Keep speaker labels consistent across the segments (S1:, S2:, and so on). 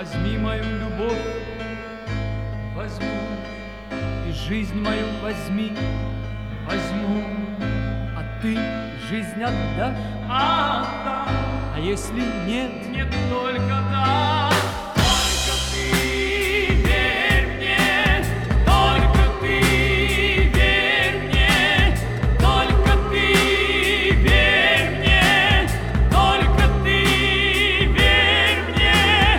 S1: Возьми мою любовь, возьму, и жизнь мою возьми, возьму, а ты жизнь отдашь?
S2: Отдам.
S1: А если нет?
S2: Нет, только да. Только ты верь мне, только ты верь мне, только ты верь мне, только ты верь мне.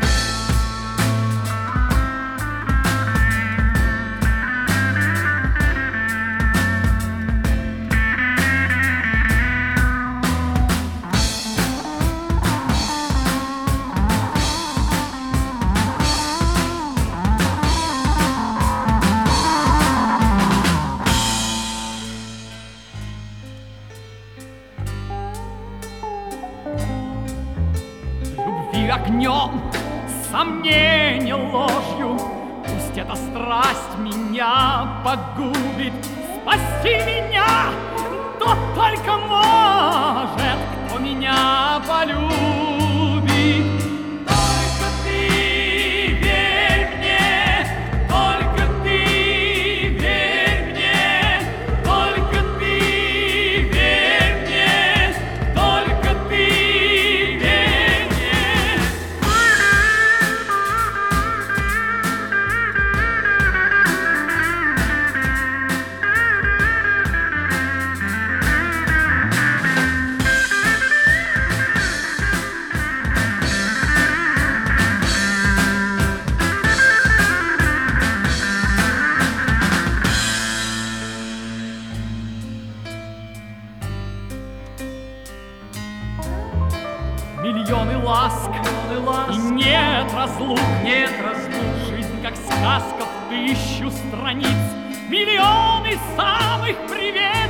S1: Любви огнем, сомнение ложью, пусть эта страсть меня погубит. Спаси меня, тот только может, кто меня полюбит.
S2: Только ты верь мне, только ты верь мне, только ты верь мне, только ты верь мне.
S1: Миллионы ласк, и нет разлук,
S2: Нет разлук.
S1: жизнь как сказка в 1000 страниц, миллионы самых приветливых